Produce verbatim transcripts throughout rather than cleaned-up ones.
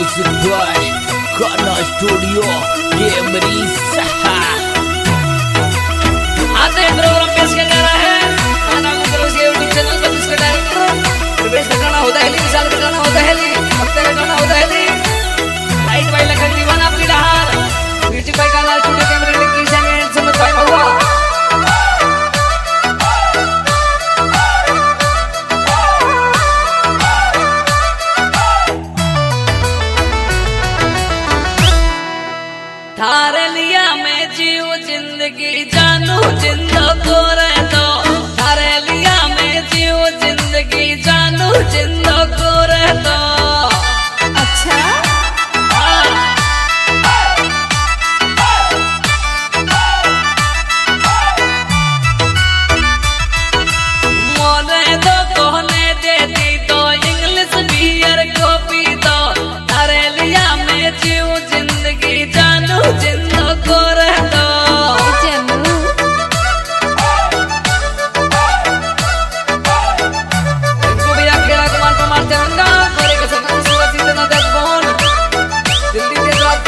Music by Gaana studio कैमरी सहा। आते हैं प्रोग्राम पेश किया जा रहा है गाना गुजरों के यूट्यूब चैनल पर, जिसका डायरेक्टर प्रवेश का गाना होता है, विशाल का गाना होता है, भक्ते का गाना होता है, लाइट भाई लखन दीवाना अपनी लहार, म्यूजिक भाई गाना स्टूडियो कैमरे की संग समझ भाई हुआ। थारे लिया मैं जीव जिंदगी जानू जिंदो को रह दो, थारे लिया मैं जीव जिंदगी जानू जिंदो को रह दो। अच्छा मोने दो कोने दे दी तो इंग्लिश बियर को पी दो, थारे लिया मैं जीव जिंदगी जानू जिंदो को रह दो। इनको भैया खेड़ा कमान पर मारते होंगे गोरे के सकन सूरत इतना दस बोन दिल्ली देश रात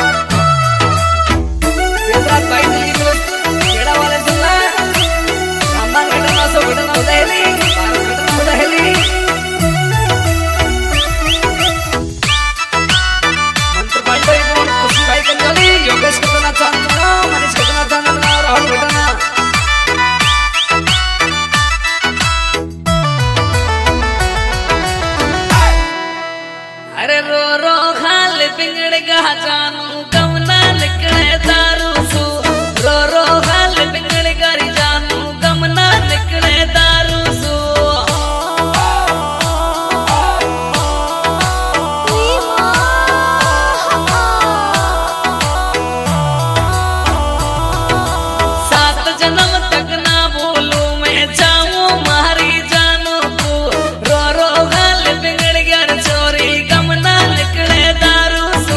देश रात भाई दिल्ली में खेड़ा वाले सुनना रामबान घटना सो घटना होता है ली घटना होता है ली मंत्र पांडे को खुशी भाई कंजोली योगेश घटना चांदना मनीष घटना चांदना राहुल घटना। अरे रो रो खाल बिगड़ गा जानू गमना निकले दारू सू, रो रो खाल बिगड़ गरी जानू गमना निकले दारू सू। सात जन्म तक ना भूलू मैं जाऊं मारी जानू को, रो रो खाल बिगड़ गर चोरी गमना निकले दारू सू।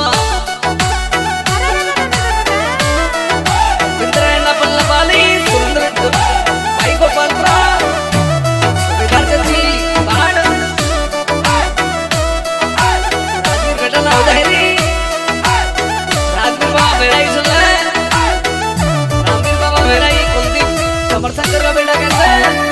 इंद्रना पल्लवाली सुंदर भाई को पत्रा विधान जी बाण राजवीर घटना होता है री राजवीर बाबा भेड़ाई सुन ले रामवीर बाबा भेड़ाई कुलदीप समर्थन कर रहा बेटा कैसे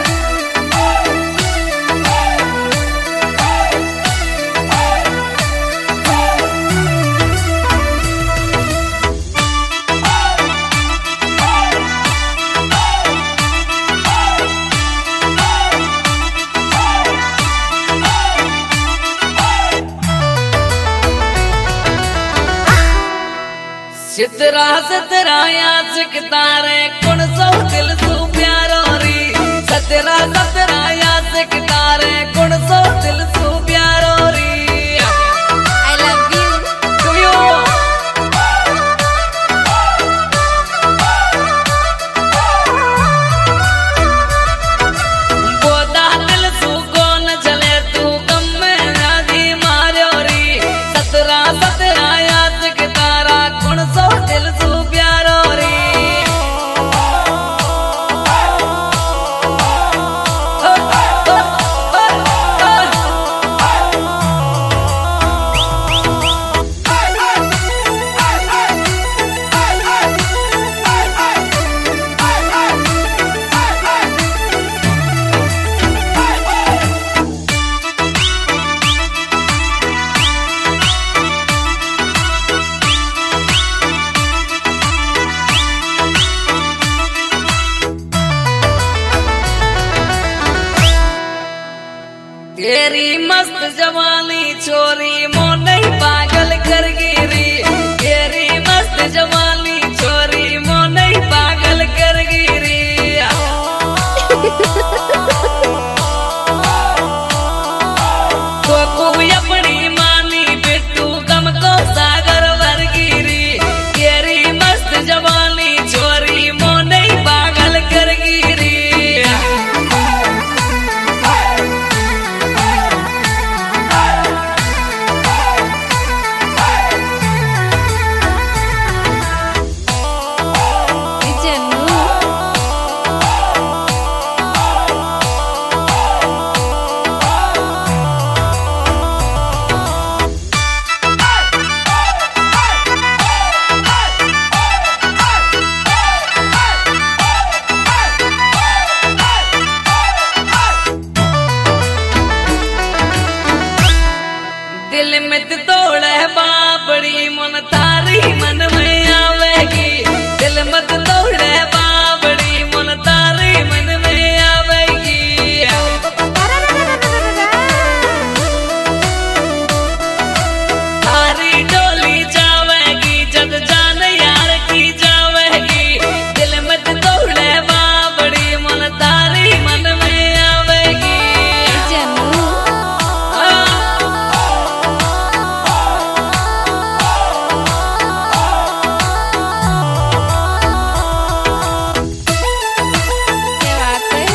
चितरा सतरा याद तारे कौन सो दिल सो प्यारो री, सतरा सतरा याद तारे कौन सो दिल सो प्यारो री। आई लव यू टू यू बोदा दिल सो कौन चले तू कम में आधी मारो री, सतरा सतरा याद तारा कौन सो दिल सो प्यारो री। तेरी मस्त जवानी छोरी मोने पागल कर गिरी, तेरी मस्त जवानी छोरी मोने पागल कर गिरी। तो कोई अपनी मानी बिट्टू गम को सागर वर गिरी, तेरी मस्त जवानी छोरी मोने पागल कर गिरी। बाबड़ी मन तारी मन में आवेगी दिल मत तोड़े बाबड़ी मन तारी मन में आवेगी तारी डोली जावेगी जब जान यार की जावेगी दिल मत तोड़े बाबड़ी मन तारी मन में आवेगी जानू क्या बात है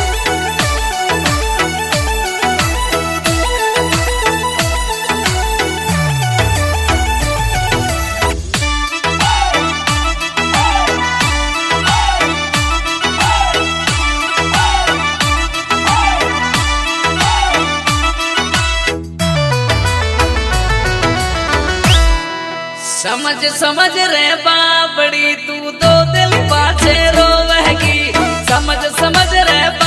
समझ समझ रे बाबड़ी तू दो दिल पाछे रोवेगी समझ समझ रे